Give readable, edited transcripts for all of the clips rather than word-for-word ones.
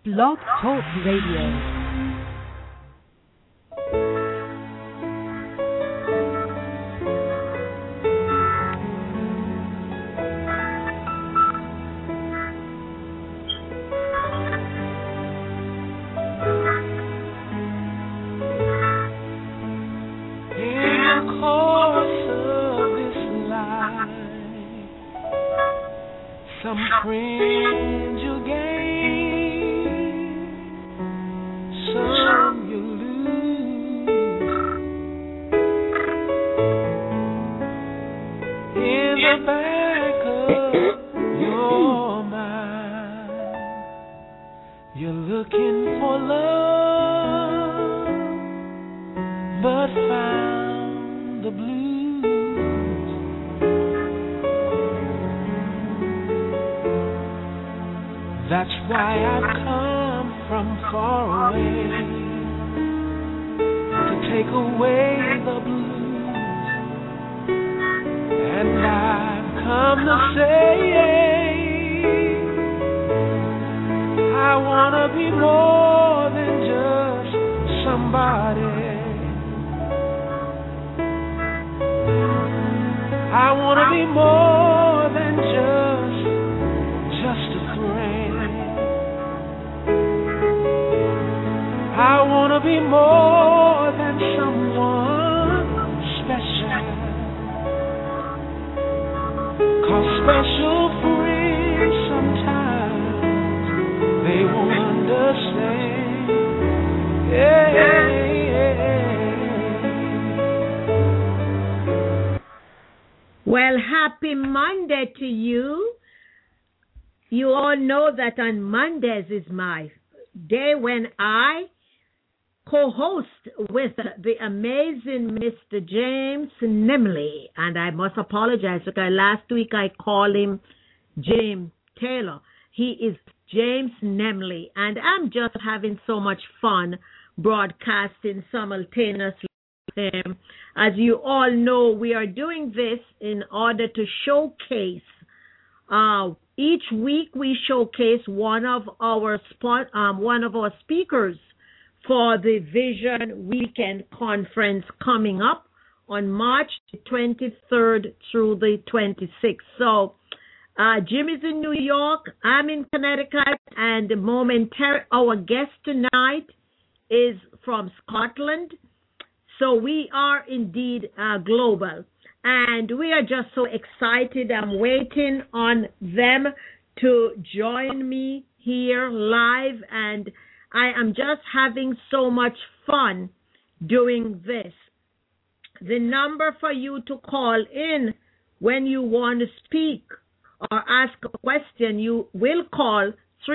Blog Talk Radio. That on Mondays is my day when I co-host with the amazing Mr. James Nemley, and I must apologize because last week I called him James Taylor. He is James Nemley, and I'm just having so much fun broadcasting simultaneously with him. As you all know, we are doing this in order to showcase each week we showcase one of our speakers for the Vision Weekend Conference coming up on March 23rd through the 26th. So Jim is in New York, I'm in Connecticut, and our guest tonight is from Scotland. So we are indeed global. And we are just so excited. I'm waiting on them to join me here live. And I am just having so much fun doing this. The number for you to call in when you want to speak or ask a question, you will call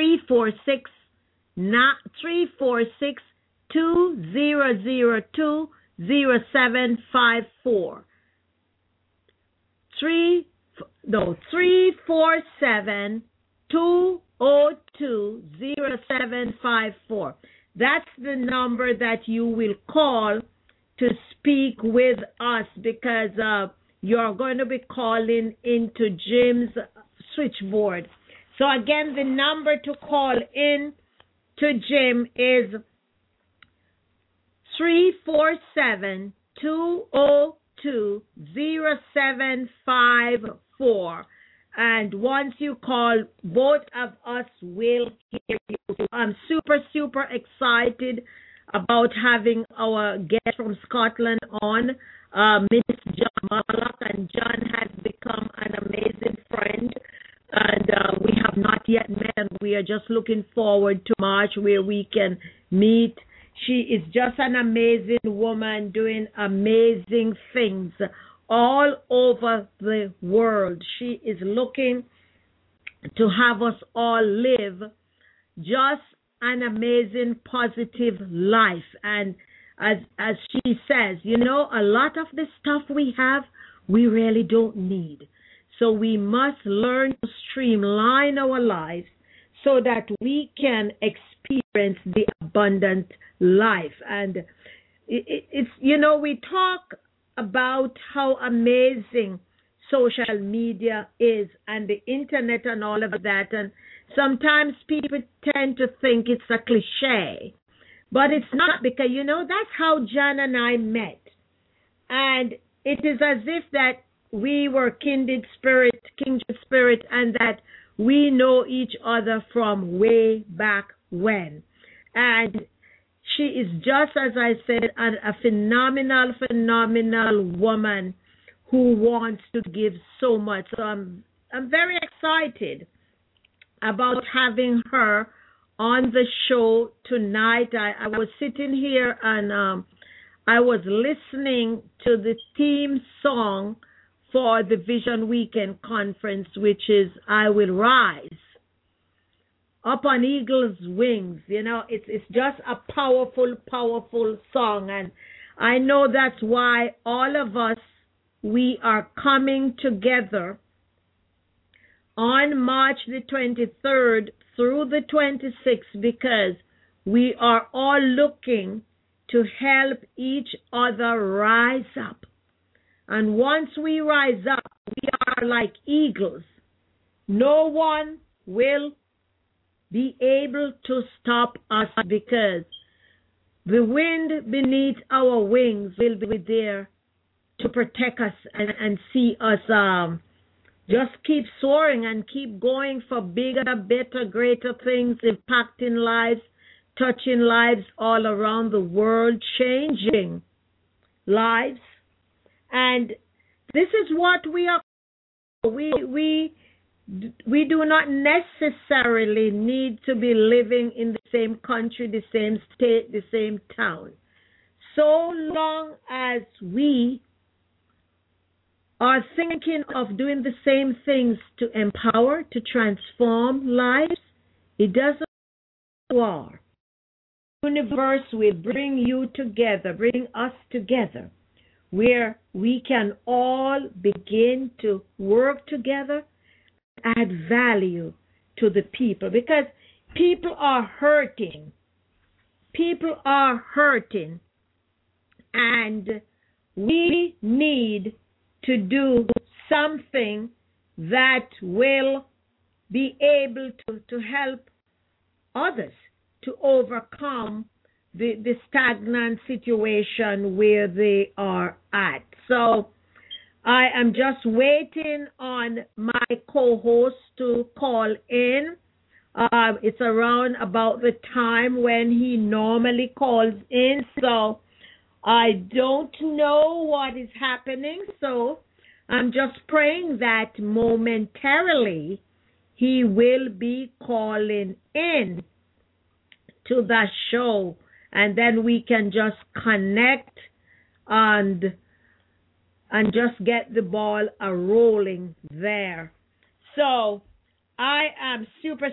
347-2002-0754. 347-202-0754. That's the number that you will call to speak with us because you're going to be calling into Jim's switchboard. So again, the number to call in to Jim is 347-202-0754. And once you call, both of us will hear you. I'm super excited about having our guest from Scotland on, Miss John Mallock. And John has become an amazing friend. And we have not yet met, and we are just looking forward to March where we can meet. She is just an amazing woman doing amazing things all over the world. She is looking to have us all live just an amazing, positive life. And as she says, you know, a lot of the stuff we have, we really don't need. So we must learn to streamline our lives so that we can experience the abundant life. And it's, you know, we talk about how amazing social media is and the internet and all of that. And sometimes people tend to think it's a cliche, but it's not, because, that's how John and I met. And it is as if that we were kindred spirit, and that we know each other from way back when. And she is, just as I said, a phenomenal woman who wants to give so much. So I'm very excited about having her on the show tonight. I was sitting here and I was listening to the theme song for the Vision Weekend Conference, which is I Will Rise Up on Eagle's Wings. It's just a powerful song. And I know that's why all of us, we are coming together on March the 23rd through the 26th, because we are all looking to help each other rise up. And once we rise up, we are like eagles. No one will be able to stop us, because the wind beneath our wings will be there to protect us and see us just keep soaring and keep going for bigger, better, greater things, impacting lives, touching lives all around the world, changing lives. And this is what we are. We do not necessarily need to be living in the same country, the same state, the same town. So long as we are thinking of doing the same things to empower, to transform lives, it doesn't matter who you are. The universe will bring you together, bring us together, where we can all begin to work together, add value to the people, because people are hurting. People are hurting, and we need to do something that will be able to help others to overcome the stagnant situation where they are at. So I am just waiting on my co-host to call in. It's around about the time when he normally calls in, so I don't know what is happening. So I'm just praying that momentarily he will be calling in to the show, and then we can just connect and just get the ball rolling there. So I am super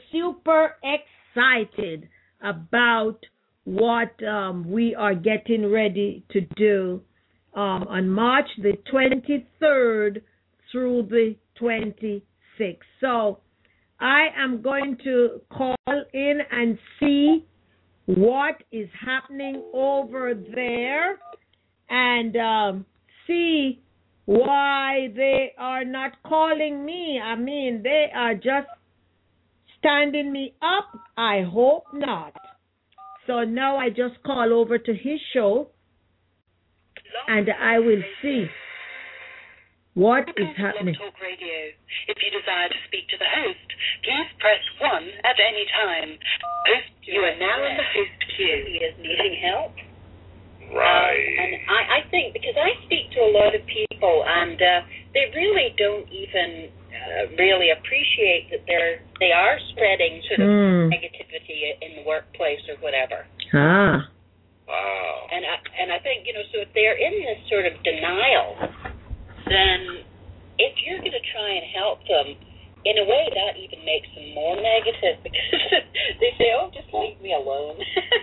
excited about what we are getting ready to do on March the 23rd through the 26th. So I am going to call in and see what is happening over there, and see why they are not calling me. I mean, they are just standing me up. I hope not. So now I just call over to his show, and I will see what is happening. Talk Radio. If you desire to speak to the host, please press 1 at any time. Host, you are now in the host queue. He is needing help. Right. And I think, because I speak to a lot of people, and they really don't even really appreciate that they are spreading sort of negativity in the workplace or whatever. Ah. Wow. And I think, so if they're in this sort of denial, then if you're going to try and help them, in a way that even makes them more negative, because they say, oh, just leave me alone.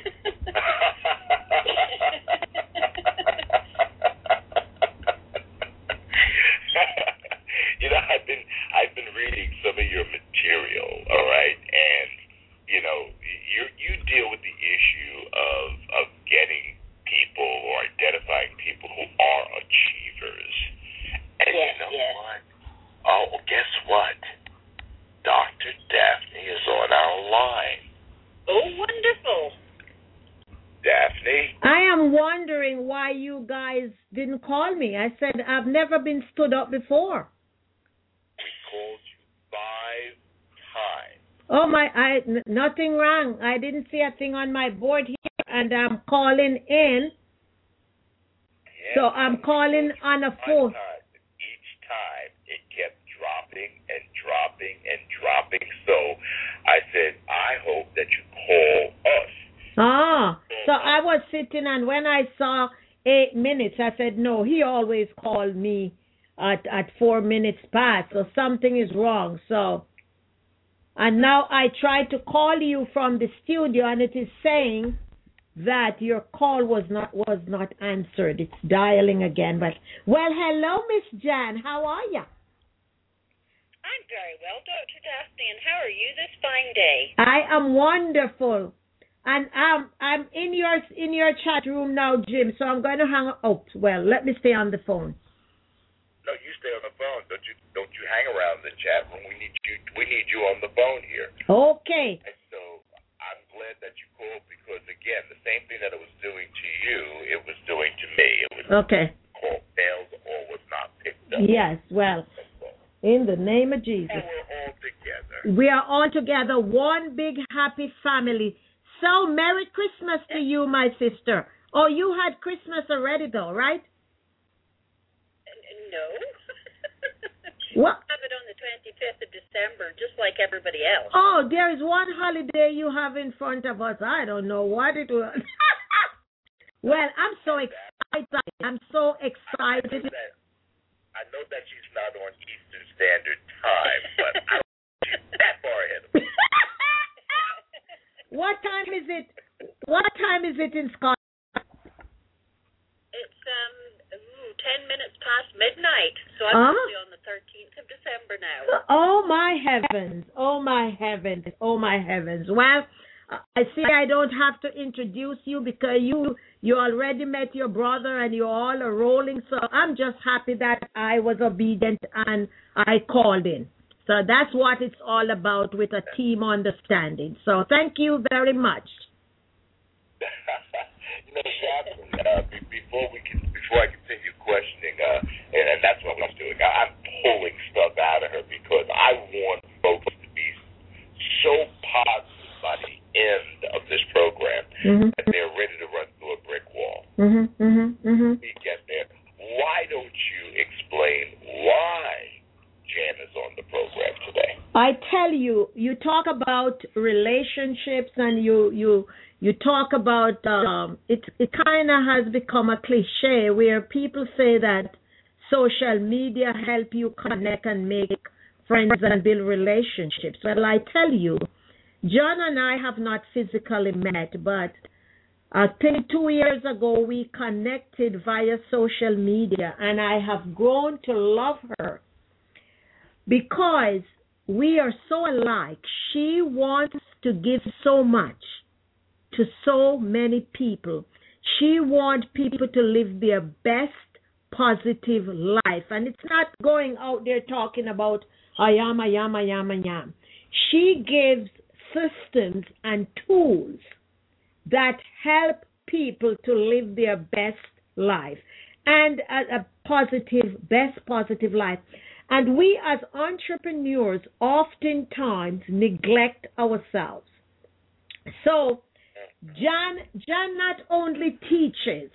I've been reading some of your material, all right, and you deal with the issue of getting people or identifying people who are achievers, and what? Oh, guess what? Dr. Dr. Daphne is on our line. Oh, wonderful. Daphne? I am wondering why you guys didn't call me. I said I've never been stood up before. We called you 5 times. Oh nothing wrong. I didn't see a thing on my board here, and I'm calling in. Yeah, So I'm calling on a phone. Each time it kept dropping and dropping and dropping. So I said, I hope that you call us. So I was sitting, and when I saw 8 minutes, I said, no, he always called me at 4 minutes past, so something is wrong. So, and now I tried to call you from the studio, and it is saying that your call was not answered. It's dialing again. But well, hello, Miss Jan. How are you? I'm very well, Dr. Daphne, and how are you this fine day? I am wonderful. And I'm in your chat room now, Jim, so I'm going to hang up. Oh, well, let me stay on the phone. No, you stay on the phone. Don't you hang around the chat room. We need you on the phone here. Okay. And so I'm glad that you called because, again, the same thing that it was doing to you, it was doing to me. It was call failed or was not picked up. Yes, well, in the name of Jesus. And we're all together. We are all together, one big happy family. So, Merry Christmas to you, my sister. Oh, you had Christmas already, though, right? No. What? I have it on the 25th of December, just like everybody else. Oh, there is one holiday you have in front of us. I don't know what it was. Well, I'm so excited. I'm so excited. I know that she's not on Eastern Standard Time, but I don't think she's that far ahead of me. What time is it? What time is it in Scotland? It's 10 minutes past midnight, so I'm actually on the 13th of December now. Oh my heavens! Oh my heavens! Oh my heavens! Well, I see I don't have to introduce you because you already met your brother and you all are rolling. So I'm just happy that I was obedient and I called in. So that's what it's all about with a team understanding. So thank you very much. Before I continue questioning, and that's what I'm doing. I'm pulling stuff out of her because I want folks to be so positive by the end of this program that they're ready to run through a brick wall. We get there. Why don't you explain why Jan is on the program today? I tell you, you talk about relationships and you talk about it kind of has become a cliche where people say that social media help you connect and make friends and build relationships. Well, I tell you, John and I have not physically met, but I think 2 years ago we connected via social media, and I have grown to love her because we are so alike. She wants to give so much to so many people. She wants people to live their best positive life. And it's not going out there talking about I am. She gives systems and tools that help people to live their best life and best positive life. And we as entrepreneurs oftentimes neglect ourselves. So Jan not only teaches,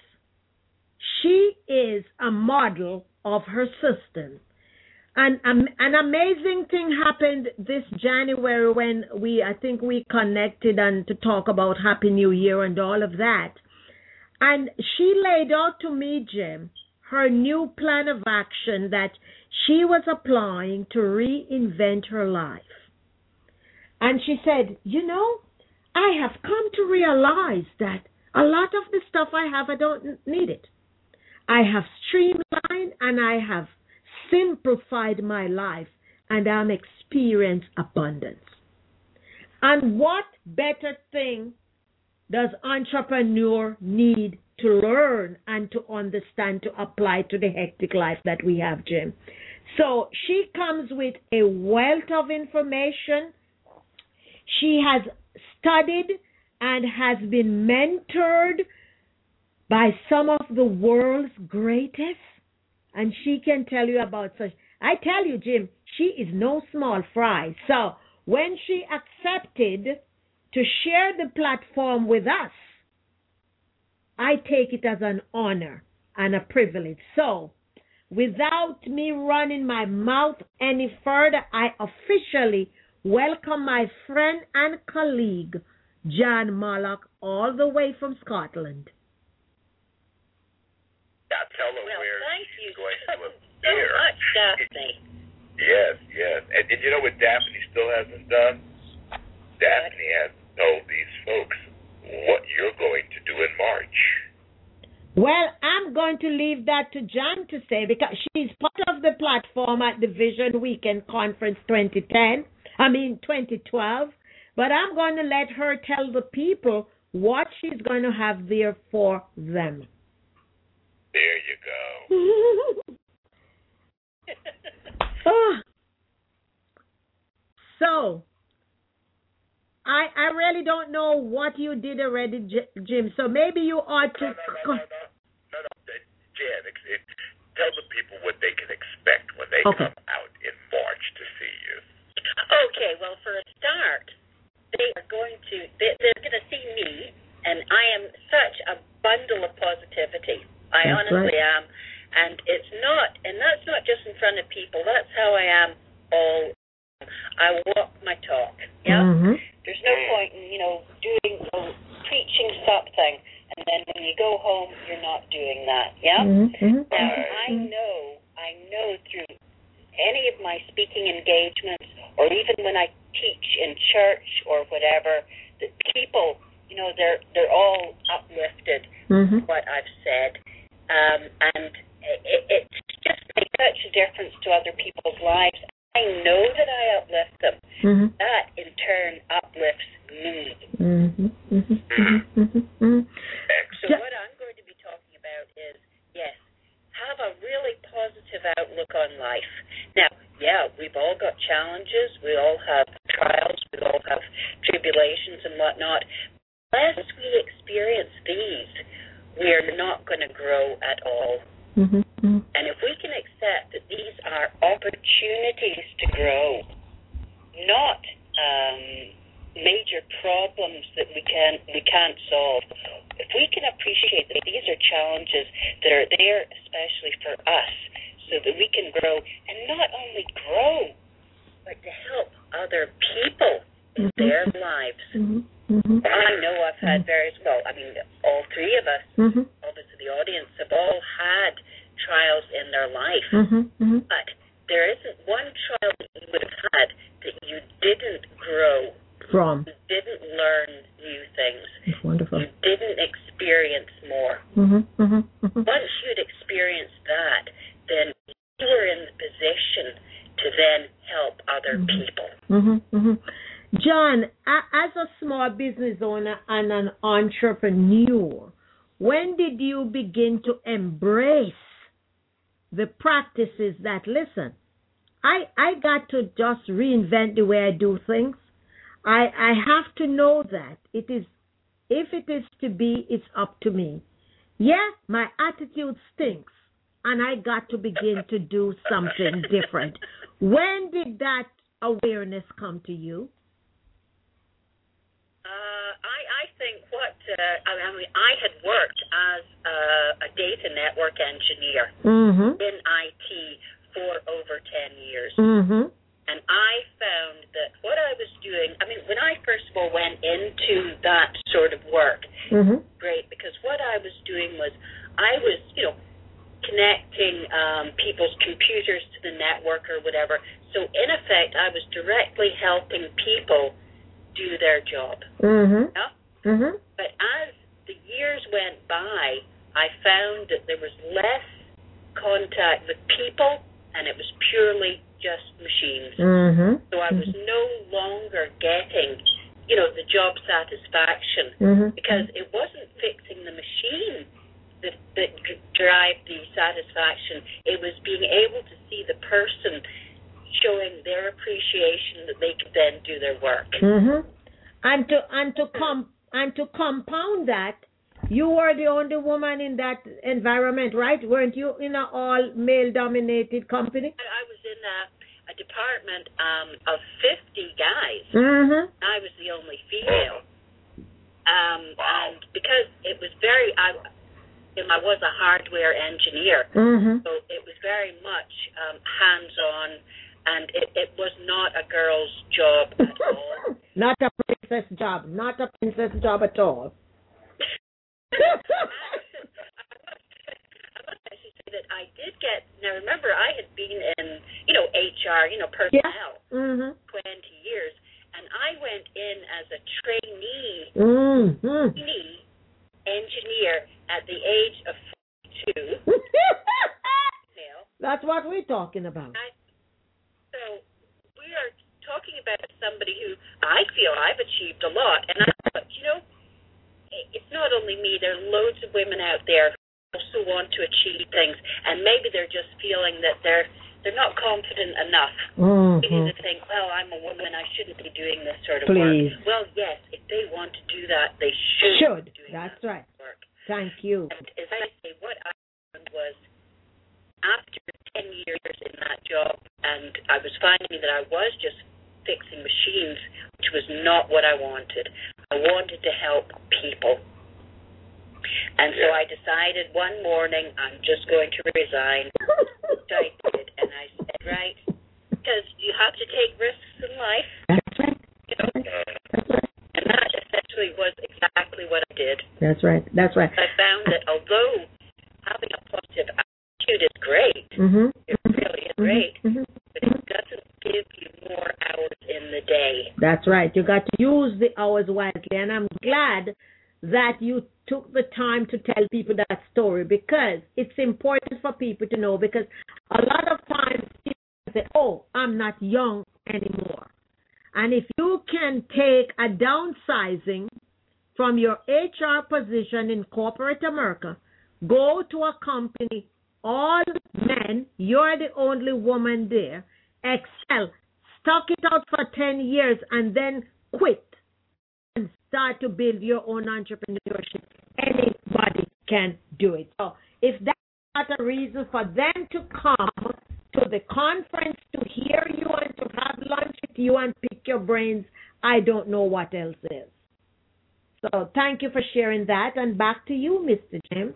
she is a model of her system. And an amazing thing happened this January when I think we connected and to talk about Happy New Year and all of that. And she laid out to me, Jim, her new plan of action that she was applying to reinvent her life. And she said, I have come to realize that a lot of the stuff I have, I don't need it. I have streamlined and I have simplified my life and I'm experiencing abundance. And what better thing does entrepreneur need to learn and to understand to apply to the hectic life that we have, Jim? So she comes with a wealth of information She has studied and has been mentored by some of the world's greatest, and she can tell you about such. I tell you, Jim, she is no small fry. So when she accepted to share the platform with us, I take it as an honor and a privilege. So without me running my mouth any further, I officially welcome my friend and colleague, John Malloch, all the way from Scotland. Now tell her Well, where thank she's you going so, to so appear. much, Daphne. Yes. And you know what Daphne still hasn't done? Daphne hasn't told these folks what you're going to do in March. Well, I'm going to leave that to John to say, because she's part of the platform at the Vision Weekend Conference 2012. But I'm going to let her tell the people what she's going to have there for them. There you go. So, I really don't know what you did already, Jim. So maybe you ought to. No. Jan, tell the people what they can expect when they come out in March to see you. Okay, well, for a start, they're going to see me, and I am such a bundle of positivity. I honestly am, and that's not just in front of people. That's how I am all. I walk my talk. Yeah. Mm-hmm. There's no point in preaching something, and then when you go home, you're not doing that. Yeah. Mm-hmm. Now I know through any of my speaking engagements, or even when I teach in church or whatever, that people, they're all uplifted. Mm-hmm. What I've said, and it just makes such a difference to other people's lives. I know that I uplift them. Mm-hmm. That in turn uplifts me. Mm-hmm. Mm-hmm. Mm-hmm. So what I'm going to be talking about is, yes, have a really positive outlook on life. Now, yeah, we've all got challenges. We all have trials. We all have tribulations and whatnot. Unless we experience these, we're not going to grow at all. Mm-hmm. Mm-hmm. And if we can accept that these are opportunities to grow, not major problems that we can't solve, if we can appreciate that these are challenges that are there especially for us, so that we can grow, and not only grow, but to help other people in their lives. Mm-hmm. Mm-hmm. I know I've had all three of us, obviously the audience, have all had trials in their life. Mm-hmm. But there isn't one trial that you would have had that you didn't grow from. You didn't learn new things. It's wonderful. You didn't experience more. Mm-hmm. Mm-hmm. Mm-hmm. Once you'd experienced that, then you were in the position to then help other people. Mm-hmm. Mm-hmm. John, as a small business owner and an entrepreneur, when did you begin to embrace the practices that, listen, I got to just reinvent the way I do things. I have to know that if it is to be, it's up to me. Yeah, my attitude stinks, and I got to begin to do something different. When did that awareness come to you? I think I had worked as a data network engineer in IT for over 10 years. And I found that what I was doing, when I first of all went into that sort of work, great, because what I was doing was I was, connecting people's computers to the network or whatever. So in effect, I was directly helping people do their job. But as the years went by, I found that there was less contact with people, and it was purely just machines. So I was no longer getting, the job satisfaction, because it wasn't fixing the machine that drive the satisfaction. It was being able to see the person showing their appreciation that they could then do their work. And to compound that, you were the only woman in that environment, right? Weren't you in an all male dominated company? I was in a department of 50 guys. Mm-hmm. I was the only female. And because it was I was a hardware engineer, mm-hmm. so it was very much hands-on, and it was not a girl's job at all. Not a princess job. Not a princess job at all. I must actually say that I did get. Now, remember, I had been in, HR, personnel, Yeah. Mm-hmm. 20 years, and I went in as a trainee Mm-hmm. engineer at the age of 42. That's what we're talking about. So we are talking about somebody who I feel I've achieved a lot, and I thought, it's not only me. There are loads of women out there who also want to achieve things, and maybe they're just feeling that they're not confident enough. Mm-hmm. Maybe they think, well, I'm a woman, I shouldn't be doing this sort of Please. work. Well, yes, if they want to do that, they should. Be doing That's that right. work. Thank you. And as I say, what I found was after 10 years in that job, and I was finding that I was just fixing machines, which was not what I wanted. I wanted to help people. And so I decided one morning I'm just going to resign. Which I did, and I said, right, because you have to take risks in life. That's right. That's right. And that essentially was exactly what I did. That's right. That's right. I found that although having a positive attitude is great, mm-hmm. it really is great, mm-hmm. but it doesn't give you more hours in the day. That's right. You got to use the hours wisely, and I'm glad that you took the time to tell people that story, because it's important for people to know, because a lot of times people say, oh, I'm not young anymore. And if you can take a downsizing from your HR position in corporate America, go to a company, all men, you're the only woman there, excel, stuck it out for 10 years and then quit and start to build your own entrepreneurship. Anybody can do it. So if that's not a reason for them to come to the conference to hear you and to have lunch with you and pick your brains, I don't know what else is. So thank you for sharing that. And back to you, Mr. James.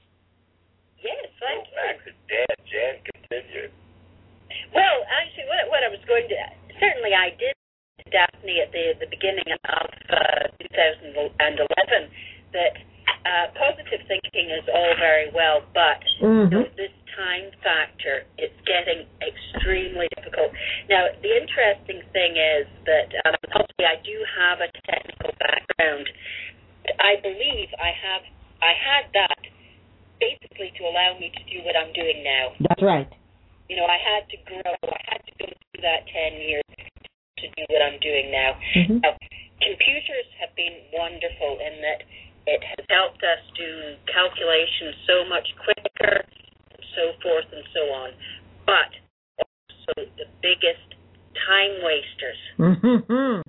Yes, thank you. Back to Jan, continue. Well, actually, what I was going to, certainly I did, Daphne, at the beginning of 2011, that positive thinking is all very well, but this time factor, it's getting extremely difficult. Now, the interesting thing is that obviously I do have a technical background. I believe I had that basically to allow me to do what I'm doing now. That's right. I had to grow. I had to go through that 10 years to do what I'm doing now. Mm-hmm. Now, computers have been wonderful in that it has helped us do calculations so much quicker, and so forth and so on. But also the biggest time wasters. Mm-hmm.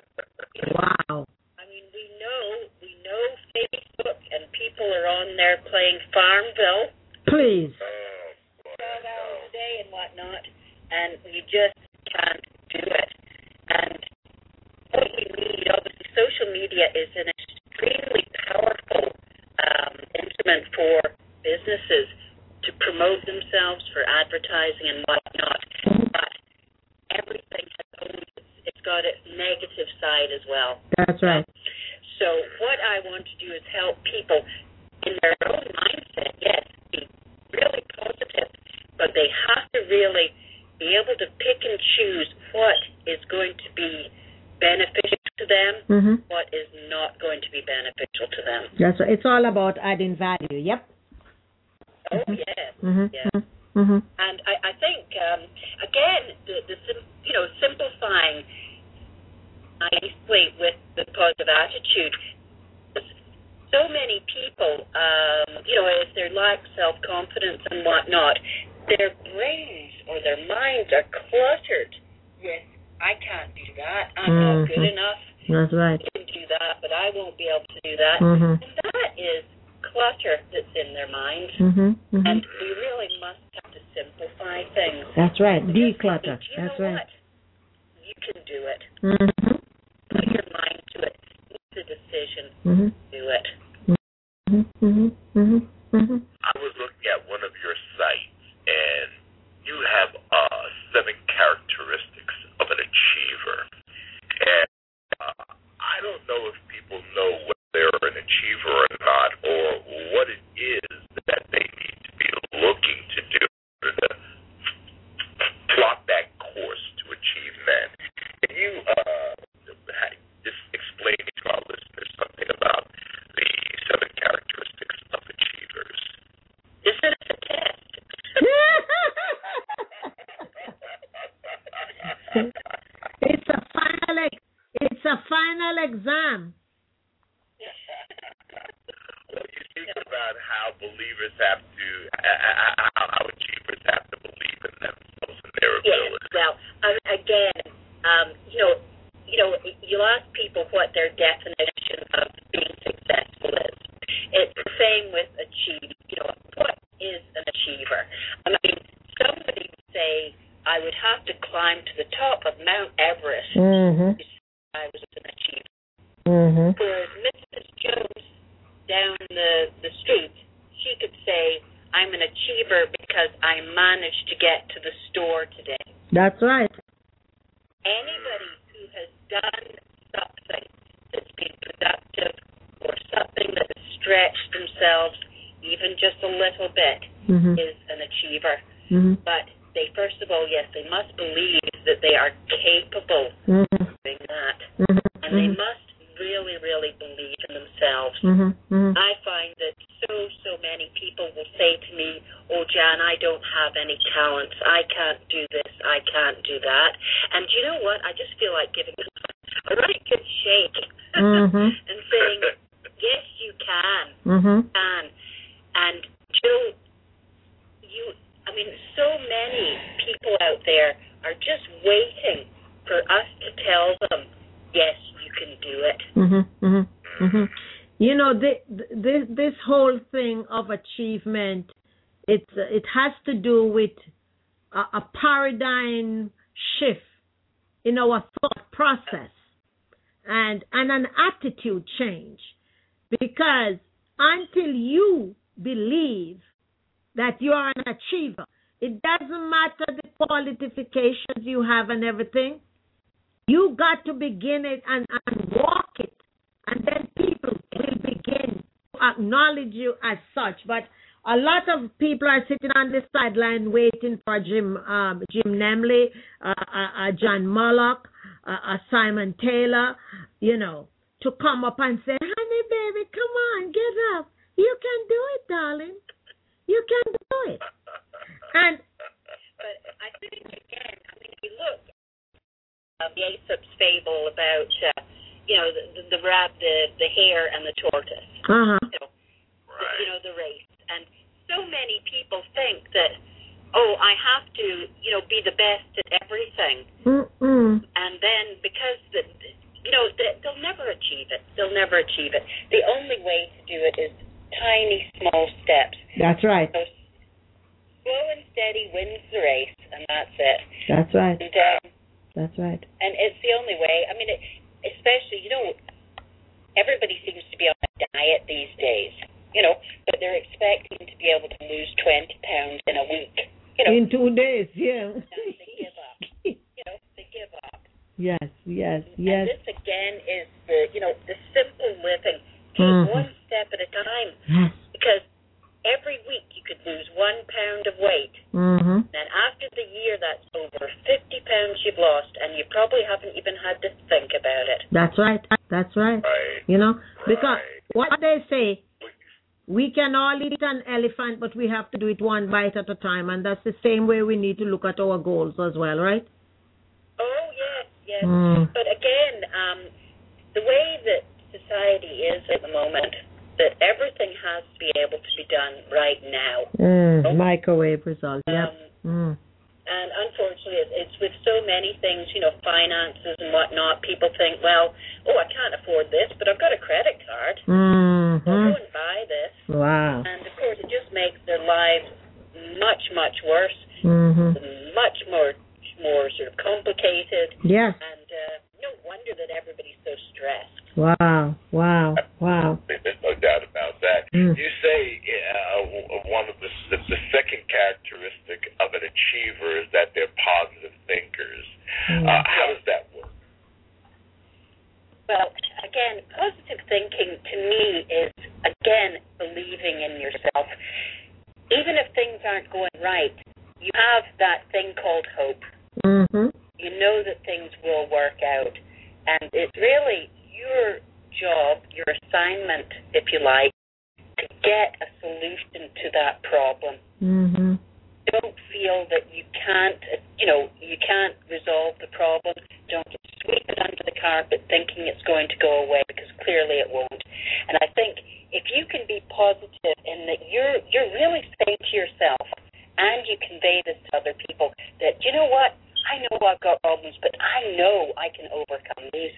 Wow. I mean, we know Facebook, and people are on there playing Farmville. Please. 12 hours a day and whatnot, and you just can't do it. And what we need, obviously, social media is an extremely powerful instrument for businesses to promote themselves, for advertising and whatnot. But everything it's got its negative side as well. That's right. So what I want to do is help people in their own mindset, yes, be really positive, but they have to really be able to pick and choose what is going to be beneficial to them, what is not going to be beneficial to them. That's right. It's all about adding value. Yep. Oh, yes. Yes. And I think, again, the simplifying nicely with the positive attitude. So many people, if they lack self-confidence and whatnot, their brains or their minds are cluttered with, I can't do that, I'm not good enough, That's right. You can do that, but I won't be able to do that. Mm-hmm. And that is clutter that's in their mind. Mm-hmm. Mm-hmm. And we really must have to simplify things. That's right. Declutter. You That's know right. what? You can do it. Mm-hmm. Put your mind to it. Make the decision. Mm-hmm. Do it. Mm-hmm. Mm-hmm. Mm-hmm. Mm-hmm. I was looking at one of your sites, and you have 7 characteristics of an achiever. And I don't know if people know whether they're an achiever or not, or what it is that they need to be looking to do to plot that course to achieve that. Can you just explain to our listeners something about the 7 characteristics of achievers? Is it a test? It's a final exam. Well, you speak about how believers have to, how achievers have to believe in themselves and their abilities. Yes. Well, again, you'll ask people what their definition of being successful is. It's the same with achieve. What is an achiever? I mean, somebody would say, I would have to climb to the top of Mount Everest. Mm-hmm. I was an achiever. Mm-hmm. Whereas Mrs. Jones down the street, she could say, I'm an achiever because I managed to get to the store today. That's right. Anybody who has done something that's been productive or something that has stretched themselves even just a little bit Mm-hmm. is an achiever. Mm-hmm. But they, first of all, yes, they must believe that they are capable Mm-hmm. of doing that. Mm-hmm. And they must really, really believe in themselves. Mm-hmm. Mm-hmm. I find that so many people will say to me, oh, Jan, I don't have any talents. I can't do this. I can't do that. And you know what? I just feel like giving them a right good shake Mm-hmm. and saying, yes, you can. Mm-hmm. And Joe, so many people out there are just waiting for us to tell them, yes, you can do it. Mm-hmm. Mm-hmm. Mm-hmm. This whole thing of achievement, it has to do with a paradigm shift in our thought process and an attitude change. Because until you believe that you are an achiever, it doesn't matter the qualifications you have and everything. You got to begin it and walk it, and then people will begin to acknowledge you as such. But a lot of people are sitting on the sideline waiting for Jim Nemley, John Mullock, Simon Taylor, to come up and say, honey, baby, come on, get up. You can do it, darling. You can do it. But I think, again, you look at the Aesop's fable about, the rabbit, the hare and the tortoise. Uh-huh. The race. And so many people think that, I have to, be the best at everything. Mm-mm. And then because, they'll never achieve it. They'll never achieve it. The only way to do it is tiny, small steps. That's right. So slow and steady wins the race, and that's it. That's right. And, that's right. And it's the only way. Especially, everybody seems to be on a diet these days, but they're expecting to be able to lose 20 pounds in a week. In 2 days, yeah. They give up. They give up. Yes. And this, again, is the simple living. Take one step at a time. Yes. Because every week you could lose 1 pound of weight. Mm-hmm. And after the year, that's over 50 pounds you've lost, and you probably haven't even had to think about it. That's right. Because what they say, we can all eat an elephant, but we have to do it one bite at a time, and that's the same way we need to look at our goals as well, right? Oh, yes. But again, the way that society is at the moment, that everything has to be able to be done right now. Microwave result, yep. And unfortunately, it's with so many things, finances and whatnot. People think, well, I can't afford this, but I've got a credit card. Mm-hmm. I'll go and buy this. Wow. And of course, it just makes their lives much, much worse. Mm-hmm. Much more sort of complicated. Yes. And no wonder that everybody's so stressed. Wow. There's no doubt about that. You say one of the second characteristic of an achiever is that they're positive thinkers. How does that work? Well, again, positive thinking to me is, again, believing in yourself. Even if things aren't going right, you have that thing called hope. Mm-hmm. You know that things will work out. And it's really your job, your assignment, if you like, to get a solution to that problem. Mm-hmm. Don't feel that you can't resolve the problem. Don't sweep it under the carpet thinking it's going to go away, because clearly it won't. And I think if you can be positive in that you're really saying to yourself, and you convey this to other people, that, you know what, I know I've got problems, but I know I can overcome these.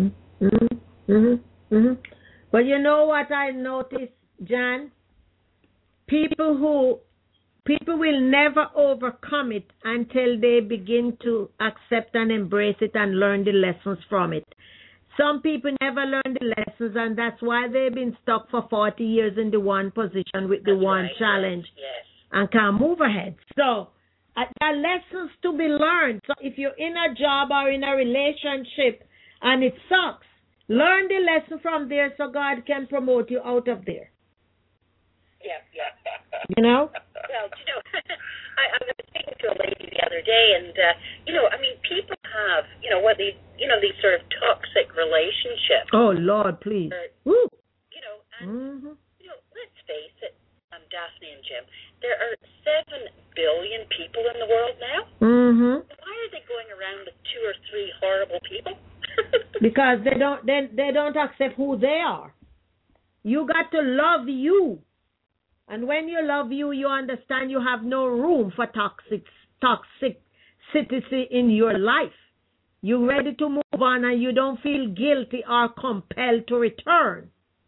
But you know what I noticed, Jan? People will never overcome it until they begin to accept and embrace it and learn the lessons from it. Some people never learn the lessons, and that's why they've been stuck for 40 years in the one position with the one challenge. Yes. And can't move ahead. So there are lessons to be learned. So if you're in a job or in a relationship and it sucks, learn the lesson from there so God can promote you out of there. Yeah. You know? Well, I was speaking to a lady the other day, and people have, these sort of toxic relationships. Oh Lord, please. Woo. Let's face it, Daphne and Jim, there are 7 billion people in the world now. Mm-hmm. Why are they going around with 2 or 3 horrible people? Because they don't accept who they are. You got to love you. And when you love you, you understand you have no room for toxicity in your life. You're ready to move on, and you don't feel guilty or compelled to return.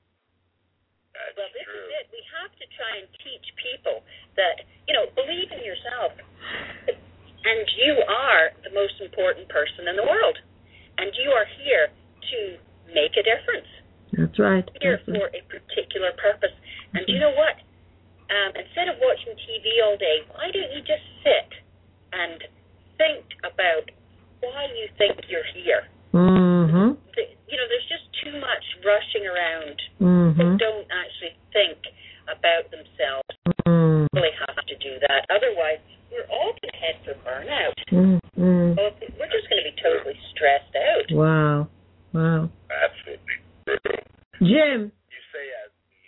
Well, this is it. We have to try and teach people that, believe in yourself. And you are the most important person in the world. And you are here to make a difference. That's right. Here for a particular purpose. And you know what? Instead of watching TV all day, why don't you just sit and think about why you think you're here? Mm-hmm. There's just too much rushing around. Mm-hmm. People don't actually think about themselves. Mm-hmm. We really have to do that. Otherwise, we're all going to head for burnout. Mm-hmm. We're just going to be totally stressed out. Wow. Absolutely true. Jim. You say as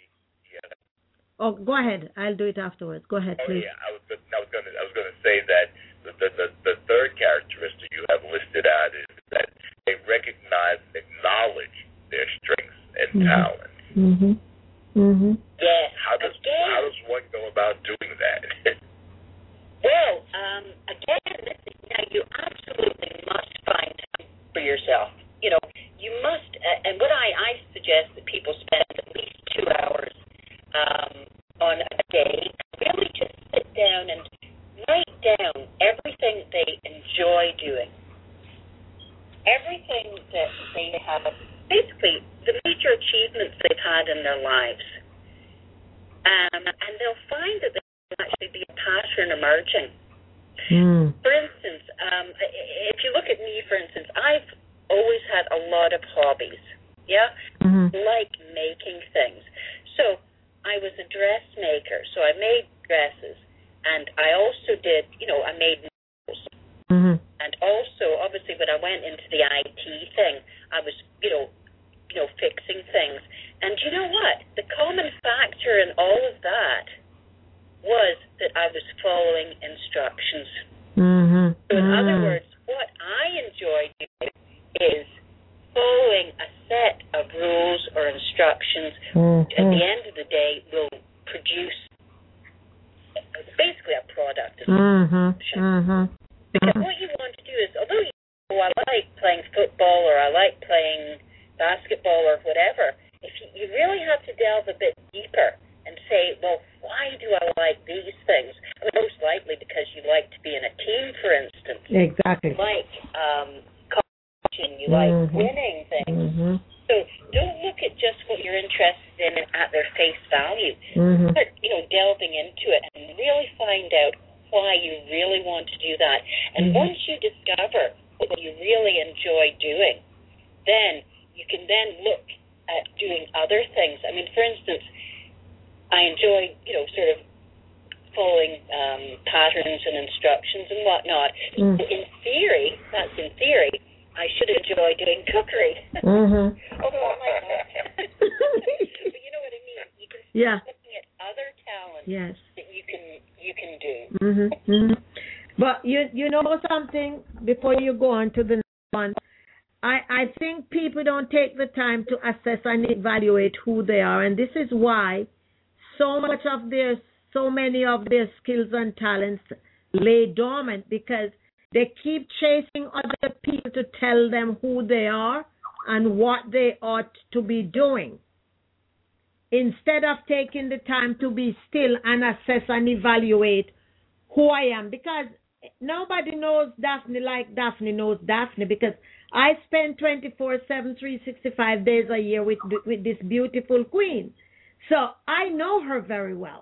Oh, go ahead. I'll do it afterwards. Go ahead, please. Yeah, I was going to say that the third characteristic you have listed out is that they recognize and acknowledge their strengths and talents. Mm-hmm. Mm-hmm. Yes. How does one go about doing that? Well, again, you absolutely must find time for yourself. You must, and what I suggest that people spend at least 2 hours on a day, really just sit down and write down everything they enjoy doing, everything that they have, basically the major achievements they've had in their lives. And they'll find that there will actually be a pattern emerging. For instance, if you look at me, for instance, I've always had a lot of hobbies, like making things. So I was a dressmaker, so I made dresses, and I also did, I made nails. And also, obviously, when I went into the IT thing, I was, fixing things. And you know what? The common factor in all of that was that I was following instructions. So in other words, what I enjoy doing is following a set of rules or instructions. At the end of the day, will produce basically a product. Because what you want to do is, although I like playing football or I like playing basketball or whatever, if you really have to delve a bit deeper and say, well, why do I like these things? I mean, most likely because you like to be in a team, for instance. Exactly. You like coaching, you like winning things. So don't look at just what you're interested in at their face value. But, delving into it and really find out why you really want to do that. And once you discover what you really enjoy doing, then you can then look at doing other things. I mean, for instance, I enjoy, sort of following patterns and instructions and whatnot. In theory, I should enjoy doing cookery. Although I might not. But you know what I mean? You can start looking at other talents that you can do. But you know something, before you go on to the next one, I think people don't take the time to assess and evaluate who they are, and this is why so many of their skills and talents lay dormant, because they keep chasing other people to tell them who they are and what they ought to be doing, instead of taking the time to be still and assess and evaluate who I am. Because nobody knows Daphne like Daphne knows Daphne, because I spend 24/7, 365 days a year with this beautiful queen. So I know her very well,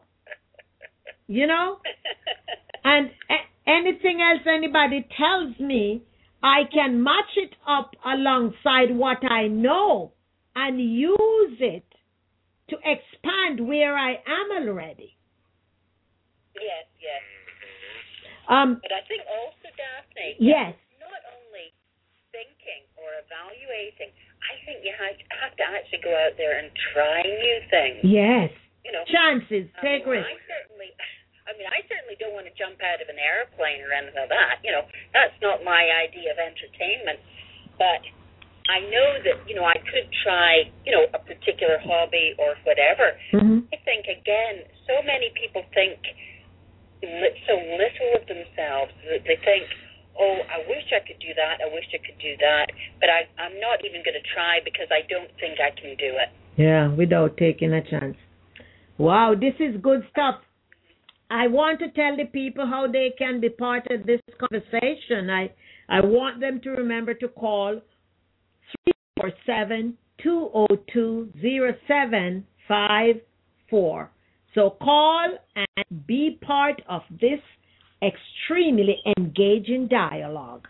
and anything else anybody tells me, I can match it up alongside what I know and use it to expand where I am already. Yes. But I think also, Daphne, not only thinking or evaluating, I think you have to actually go out there and try new things. Yes. Chances, take risks. I certainly don't want to jump out of an airplane or anything like that. That's not my idea of entertainment. But I know that, I could try, a particular hobby or whatever. I think, again, so many people think so little of themselves that they think, oh, I wish I could do that, I wish I could do that, but I'm not even going to try because I don't think I can do it. Yeah, without taking a chance. Wow, this is good stuff. I want to tell the people how they can be part of this conversation. I want them to remember to call 347-202-0754. So call and be part of this extremely engaging dialogue.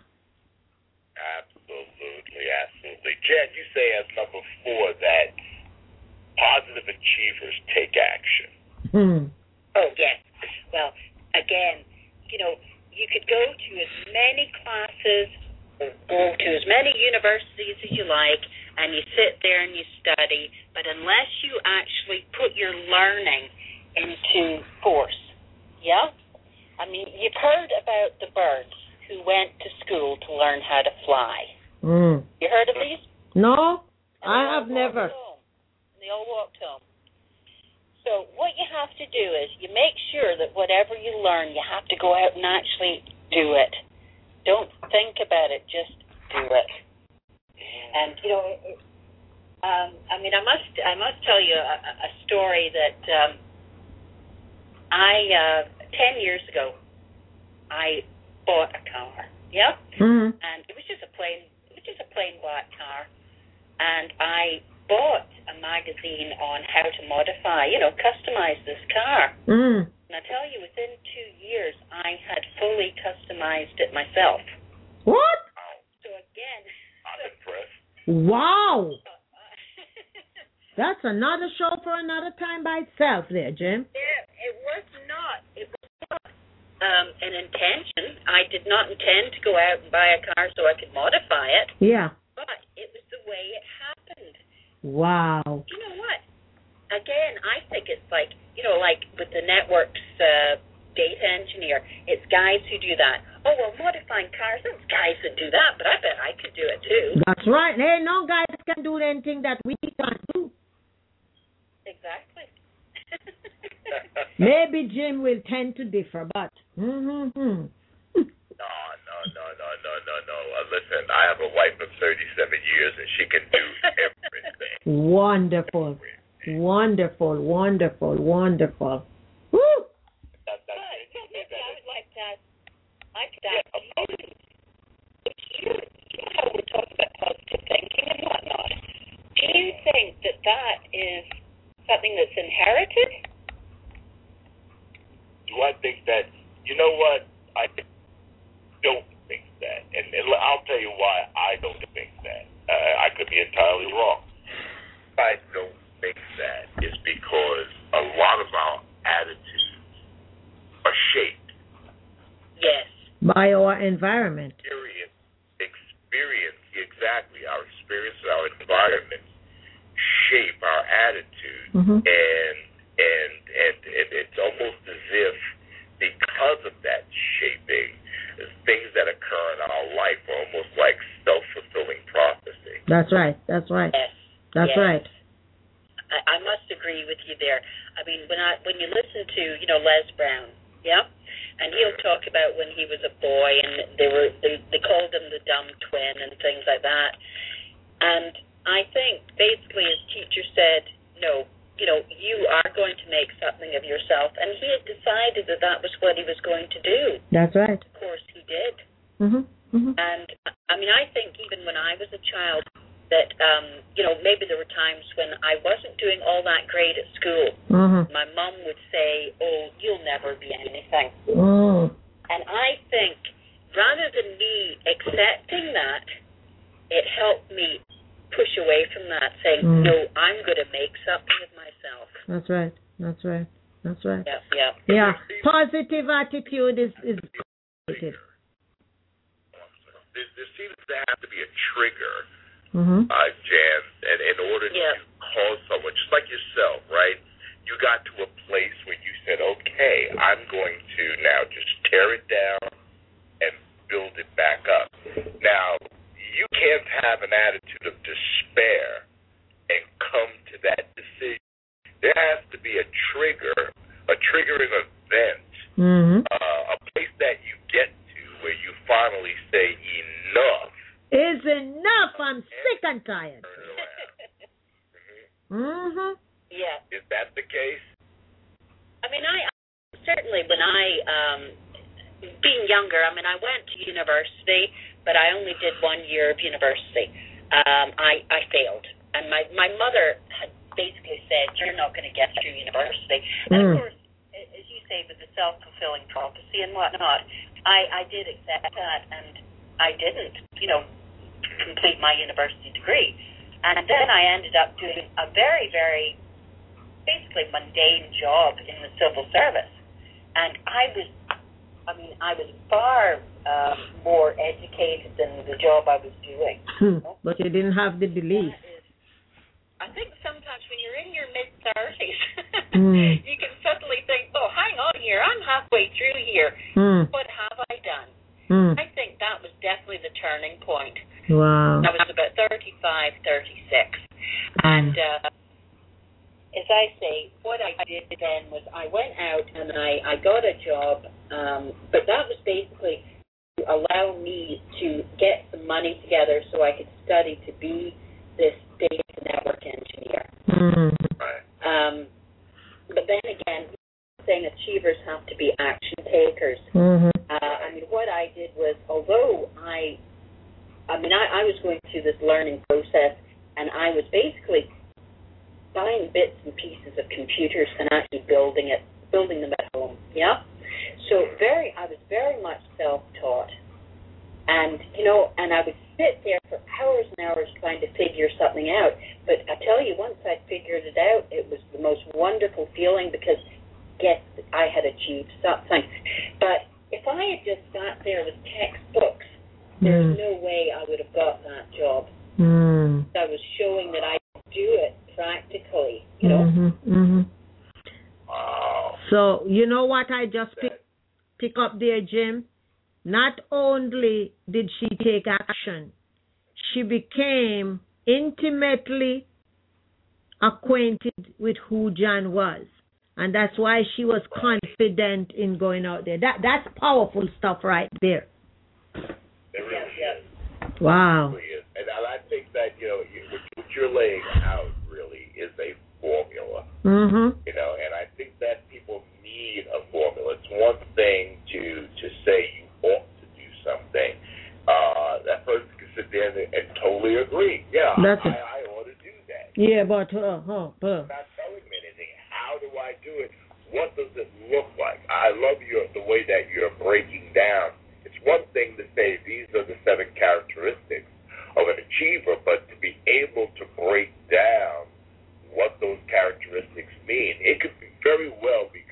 Absolutely. Jen, you say as number 4 that positive achievers take action. Oh, yes. Well, again, you could go to as many classes or go to as many universities as you like, and you sit there and you study, but unless you actually put your learning into force, you've heard about the birds who went to school to learn how to fly. You heard of these? No, I have never. They all walked home. So what you have to do is you make sure that whatever you learn, you have to go out and actually do it. Don't think about it, just do it. And, I must tell you a story that 10 years ago, I bought a car. Yeah? And it was just a plain black car. And I bought a magazine on how to modify, customize this car. And I tell you, within 2 years, I had fully customized it myself. What? So again, I'm impressed. Wow. That's another show for another time by itself there, Jim. It was not an intention. I did not intend to go out and buy a car so I could modify it. Yeah. But it was the way it happened. Wow. You know what? Again, I think it's like with the network's data engineer, it's guys who do that. Oh, well, modifying cars, there's guys that do that, but I bet I could do it too. That's right. Hey, no guys can do anything that we can't do. Exactly. Maybe Jim will tend to differ, but... No, I have a wife of 37 years, and she can do everything. Wonderful. Wonderful, wonderful, wonderful. Woo! I would like to ask you know how we talk about positive thinking and whatnot. Do you think that is something that's inherited? Do I think that? You know what? I don't think that, and I'll tell you why I don't think that. I could be entirely wrong. I don't think that is because a lot of our attitudes are shaped. Yes. By our environment. Experience, exactly. Our experience and our environment shape our attitude, and it's almost as if because of that shaping, things that occur in our life are almost like self-fulfilling prophecy. That's right. That's right. Yes. That's yes. right. I must agree with you there. I mean, when you listen to Les Brown, yeah, and he'll talk about when he was a boy, and they called him the dumb twin and things like that. And I think basically his teacher said, no, you are going to make something of yourself, and he had decided that was what he was going to do. That's right. Of course, he did. And I mean, I think even when I was a child, that maybe there were times when I wasn't doing all that great at school. My mom would say, "Oh, you'll never be anything." And I think rather than me accepting that, it helped me push away from that, saying, "No, I'm going to make something of myself." That's right. That's right. That's right. Yeah. Positive attitude is positive. There seems to have to be a trigger, Jan, and in order to cause someone, just like yourself, right? You got to a place where you said, okay, I'm going to now just tear it down and build it back up. Now, you can't have an attitude of despair and come to that decision. There has to be a trigger, a triggering event, a place that you get to where you finally say, enough is enough. I'm sick and tired. Yeah. Is that the case? I mean, I certainly, when being younger, I mean, I went to university, but I only did 1 year of university. I failed. And my mother had basically said, you're not going to get through university. And of course, as you say, with the self-fulfilling prophecy and whatnot, I did accept that, and I didn't, complete my university degree. And then I ended up doing a very, very basically mundane job in the civil service. And I was far more educated than the job I was doing. But you didn't have the belief. I think sometimes when you're in your mid-30s, you can suddenly think, oh, hang on here, I'm halfway through here. What have I done? I think that was definitely the turning point. Wow. I was about 35, 36. And as I say, what I did then was I went out and I got a job, but that was basically to allow me to get some money together so I could study to be this data network engineer. But then again, saying achievers have to be action takers. I mean, what I did was, although I was going through this learning process, and I was basically buying bits and pieces of computers and actually building them at home. Yeah. So I was very much self-taught, and and I would sit there for hours and hours trying to figure something out. But I tell you, once I figured it out, it was the most wonderful feeling because, yes, I had achieved something. But if I had just sat there with textbooks, there's no way I would have got that job. I was showing that I could do it practically, Wow. So, you know what I just pick up there, Jim? Not only did she take action, she became intimately acquainted with who Jan was. And that's why she was confident in going out there. That's powerful stuff right there. It really is. Wow. It really is. And I think that, what you're laying out really is a formula. Mm-hmm. And I think that people need a formula. It's one thing to say you ought to do something. That person can sit there and totally agree. Yeah, I ought to do that. Yeah, but Not telling me anything. How do I do it? What does it look like? I love the way that you're breaking down. It's one thing to say these are the 7 characteristics of an achiever, but to be able to break down what those characteristics mean, it could very well be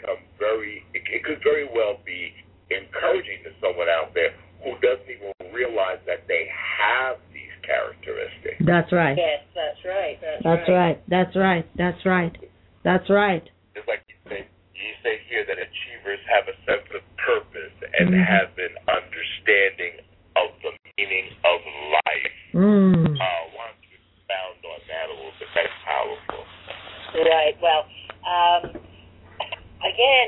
encouraging to someone out there who doesn't even realize that they have these characteristics. That's right. Yes, that's right. That's right. That's right. That's right. That's right. It's like you say here that achievers have a sense of purpose and have an understanding of the meaning of life. Why don't you expound on that a little bit? That's powerful. Right. Well, again,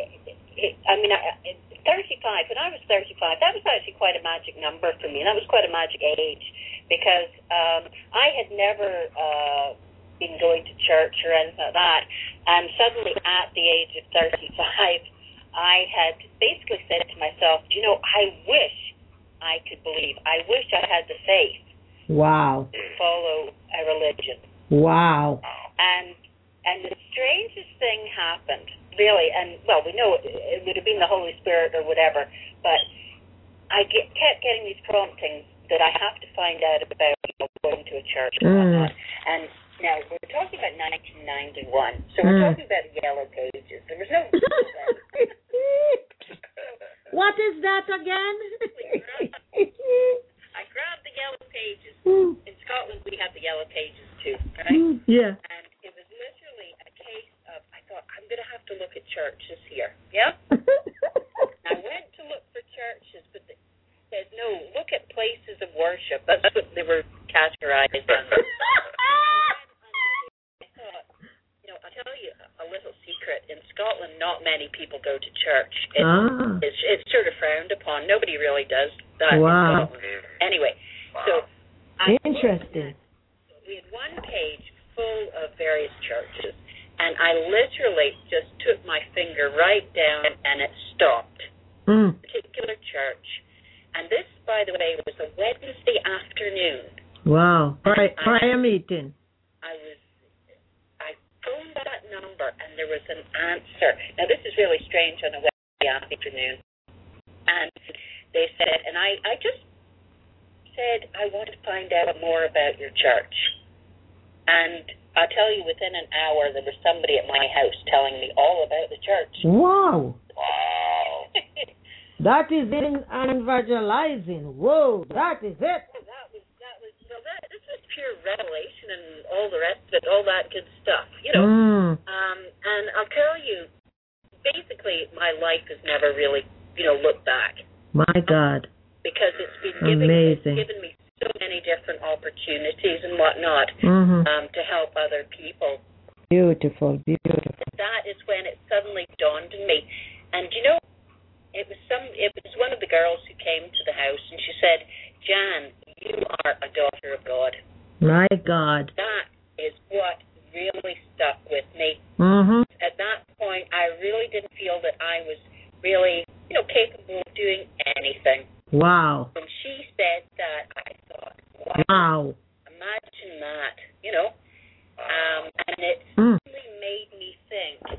35. When I was 35, that was actually quite a magic number for me. That was quite a magic age because I had never been going to church or anything like that. And suddenly, at the age of 35, I had basically said to myself, I wish I could believe. I wish I had the faith. Wow. To follow a religion. Wow. And the strangest thing happened, really, and, well, we know it would have been the Holy Spirit or whatever, but I kept getting these promptings that I have to find out about going to a church and whatnot. And now, we're talking about 1991, so we're talking about the Yellow Pages. There was no... What is that again? I grabbed the Yellow Pages. In Scotland, we have the Yellow Pages, too, right? Yeah. And it was literally a case of, I thought, I'm going to have to look at churches here. Yeah? I went to look for churches, but there's no look at places of worship. That's what they were categorized under. I thought, I'll tell you a little secret. In Scotland, not many people go to church. It's sort of frowned upon. Nobody really does that. Wow. Anyway, so interesting. We had one page full of various churches, and I literally just took my finger right down, and it stopped. Particular church, and this, by the way, was a Wednesday afternoon. Wow. Prayer meeting. I phoned that number, and there was an answer. Now, this is really strange on a Wednesday afternoon. And they said, and I just said, I want to find out more about your church. And I'll tell you, within an hour, there was somebody at my house telling me all about the church. Wow. Wow. That is evangelizing. Whoa, that is it. This was pure revelation and all the rest of it, all that good stuff, And I'll tell you, basically, my life has never really, looked back. My God. Because it's been given me so many different opportunities and whatnot to help other people. Beautiful. That is when it suddenly dawned on me. And, it was one of the girls who came to the house, and she said, Jan, you are a daughter of God. My God. That is what really stuck with me. At that point, I really didn't feel that I was really, capable of doing anything. Wow. When she said that, I thought, wow. Imagine that, and it really made me think,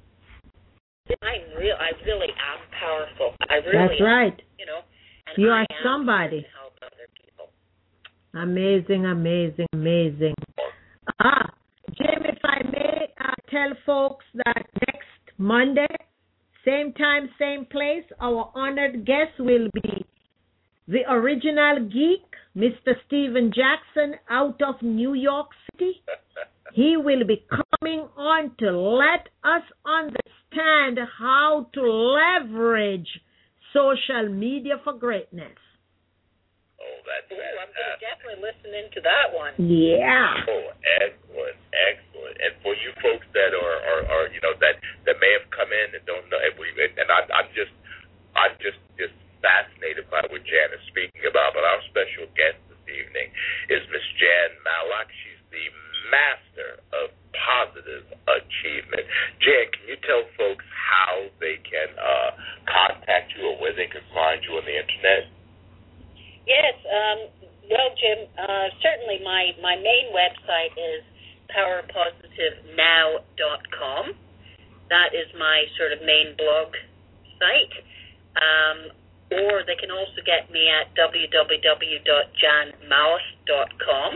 I really am powerful. That's right. And you are somebody. To help other people. Amazing. Jim, if I may tell folks that next Monday, same time, same place, our honored guest will be the original geek, Mr. Stephen Jackson, out of New York City. He will be coming on to let us understand how to leverage social media for greatness. Oh, that's fantastic. I'm going to definitely listen into that one. Yeah. Oh, excellent. And for you folks that are that may have come in and don't know, and I'm just fascinated by what Jan is speaking about. But our special guest movement. Jan, can you tell folks how they can contact you or where they can find you on the internet? Yes. Well, Jim, certainly my main website is powerpositivenow.com. That is my sort of main blog site. Or they can also get me at www.janmalice.com.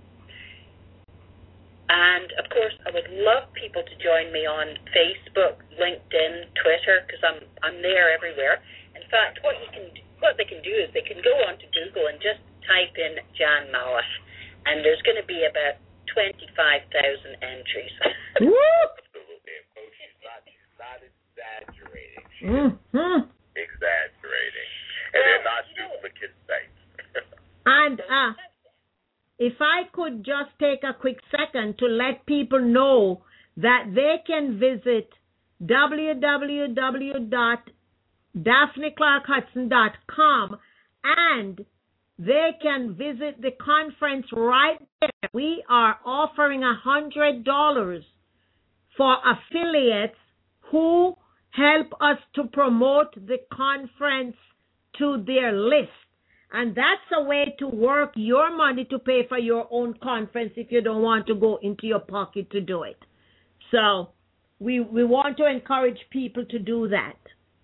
And, of course, I would love people to join me on Facebook, LinkedIn, Twitter, because I'm there everywhere. In fact, what they can do is they can go onto Google and just type in Jan Malice, and there's going to be about 25,000 entries. Absolutely. And folks, she's not exaggerating. Exaggerating. And they're not duplicate sites. And if I could just take a quick second to let people know that they can visit www.daphneclarkhudson.com and they can visit the conference right there. We are offering $100 for affiliates who help us to promote the conference to their list. And that's a way to work your money to pay for your own conference if you don't want to go into your pocket to do it. So we want to encourage people to do that.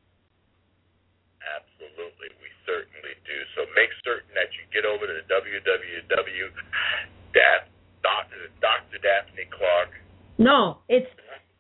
Absolutely, we certainly do. So make certain that you get over to Dr. Daphne Clark. No, it's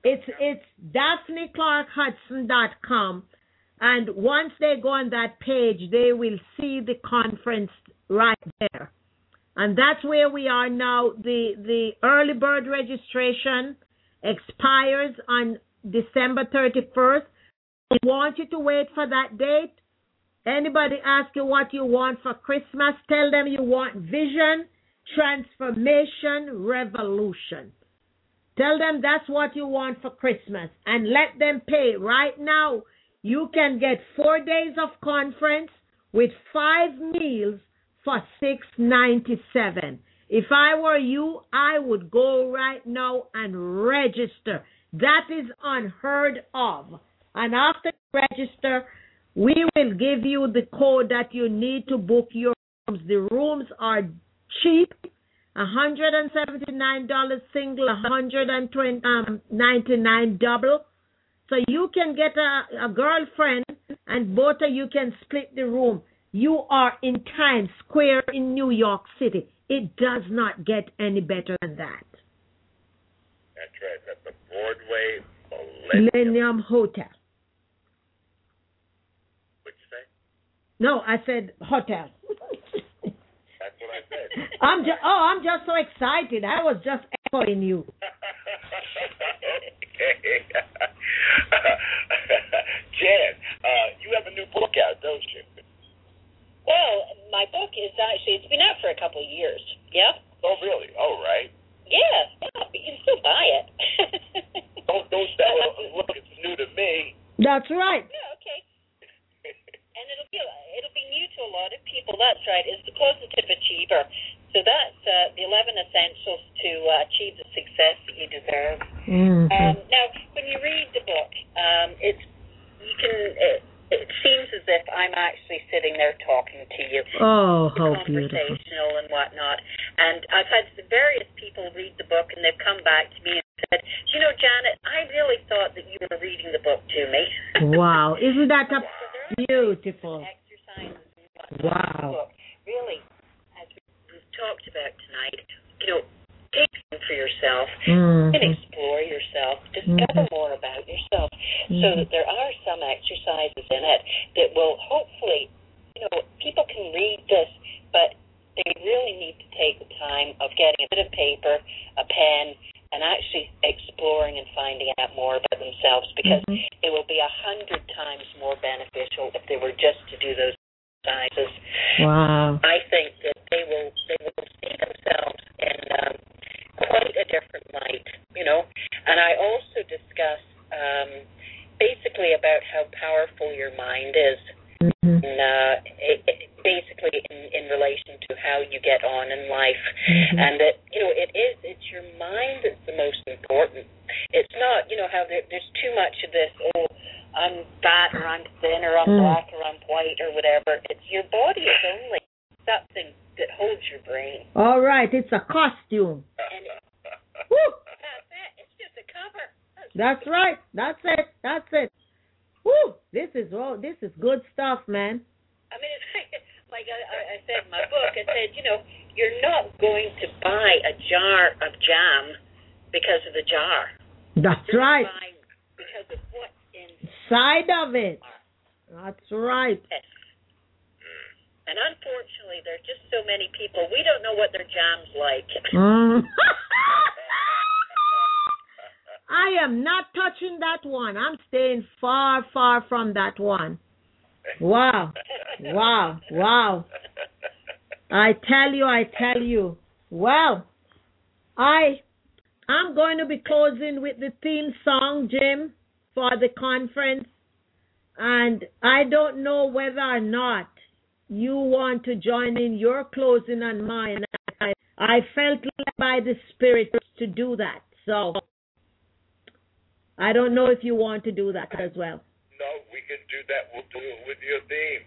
DaphneClarkHudson.com. And once they go on that page, they will see the conference right there. And that's where we are now. The early bird registration expires on December 31st. We want you to wait for that date. Anybody ask you what you want for Christmas, tell them you want vision, transformation, revolution. Tell them that's what you want for Christmas and let them pay. Right now, you can get 4 days of conference with 5 meals for $6.97. If I were you, I would go right now and register. That is unheard of. And after you register, we will give you the code that you need to book your rooms. The rooms are cheap, $179 single, $199 double. So you can get a girlfriend and both of you can split the room. You are in Times Square in New York City. It does not get any better than that. That's right. That's the Broadway Millennium Hotel. What'd you say? No, I said hotel. That's what I said. I'm just so excited. I was just echoing you. Jan, you have a new book out, don't you? Well, my book is it's been out for a couple of years. Yeah. Oh, really? Oh, right. Yeah, but you can still buy it. Don't sell it. Look, it's new to me. That's right. Yeah, okay. And it'll be new to a lot of people. That's right. It's the Positive Achiever. So that's the 11 essentials to achieve the success that you deserve. Mm-hmm. Now, when you read the book, it seems as if I'm actually sitting there talking to you. Oh, how beautiful. Conversational and whatnot. And I've had various people read the book, and they've come back to me and said, Janet, I really thought that you were reading the book to me. Wow. Isn't that beautiful? Exercises and whatnot. Wow. Really, as we've talked about tonight, take time for yourself and explore yourself. Discover more about yourself so that there are some exercises in it that will hopefully, people can read this, but they really need to take the time of getting a bit of paper, a pen, and actually exploring and finding out more about themselves, because it will be 100 times more beneficial if they were just to do those exercises. Wow. I think that they will see themselves in quite a different light, And I also discuss basically about how powerful your mind is. Basically, in in relation to how you get on in life. And that, it's your mind that's the most important. It's not, how there's too much of this, I'm fat or I'm thin or I'm black or I'm white or whatever. It's your body is only something that holds your brain. All right, it's a costume. And Woo! that's it. It's just a cover. That's right. That's it. Woo! This is good stuff, man. I mean, it's like I said in my book, I said, you're not going to buy a jar of jam because of the jar. That's right. You're buying because of what's inside of it. That's right. And unfortunately, there's just so many people, we don't know what their jam's like. I am not touching that one. I'm staying far, far from that one. Wow. I tell you. Well, I'm going to be closing with the theme song, Jim, for the conference. And I don't know whether or not you want to join in your closing and mine. I felt led by the Spirit to do that. So I don't know if you want to do that as well. No, we can do that. We'll do it with your theme.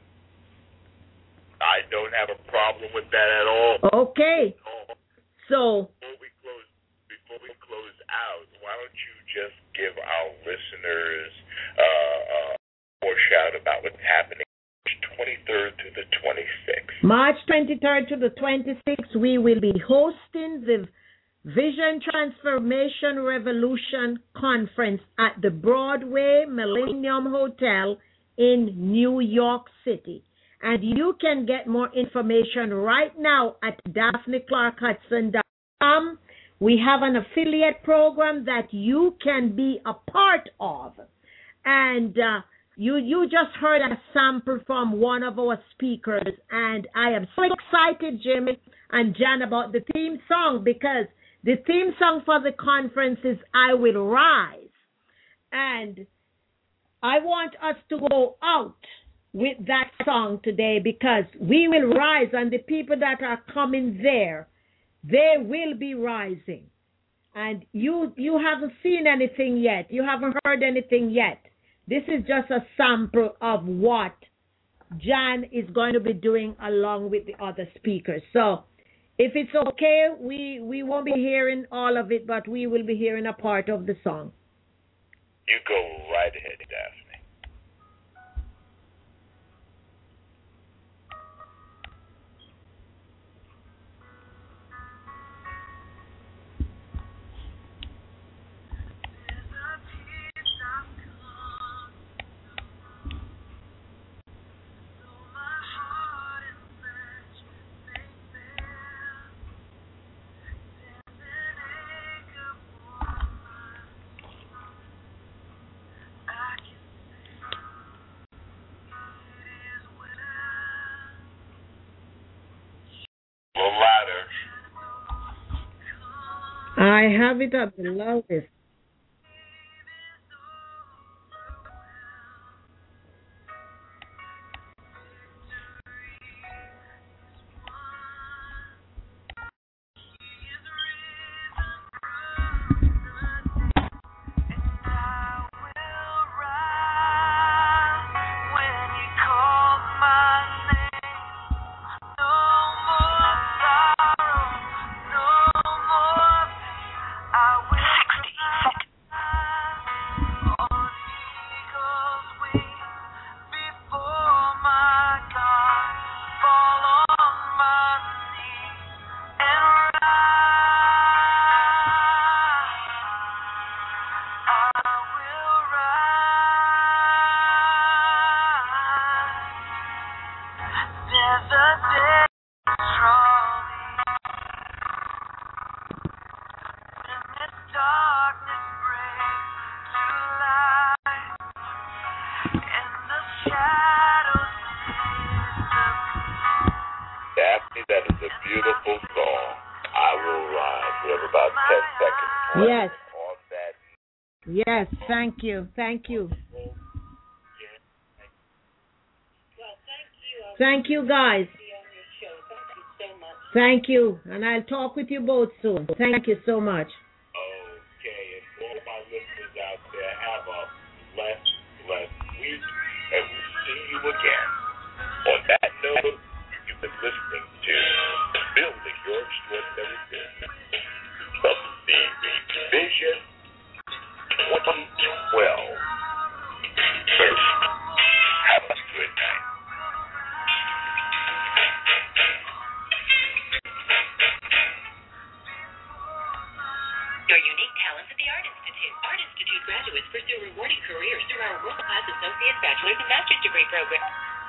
I don't have a problem with that at all. Okay. So before we close out, why don't you just give our listeners a foreshadow about what's happening March 23rd to the 26th. March 23rd to the 26th, we will be hosting the Vision Transformation Revolution Conference at the Broadway Millennium Hotel in New York City. And you can get more information right now at DaphneClarkHudson.com. We have an affiliate program that you can be a part of. And you just heard a sample from one of our speakers. And I am so excited, Jimmy and Jan, about the theme song, because the theme song for the conference is I Will Rise. And I want us to go out with that song today, because we will rise, and the people that are coming there, they will be rising. And you haven't seen anything yet. You haven't heard anything yet. This is just a sample of what Jan is going to be doing along with the other speakers. So if it's okay, we won't be hearing all of it, but we will be hearing a part of the song. You go right ahead, Daphne. I have it up the loudest. Yes, thank you. Thank you, guys. Thank you. And I'll talk with you both soon. Thank you so much. Okay, and for all my listeners out there, have a blessed week, and we'll see you again. On that note, you've been listening to Building Your Extraordinary Business from the Vision 2012. Have a good night. Your unique talents at the Art Institute. Art Institute graduates pursue rewarding careers through our world-class associate, bachelor's, and master's degree program.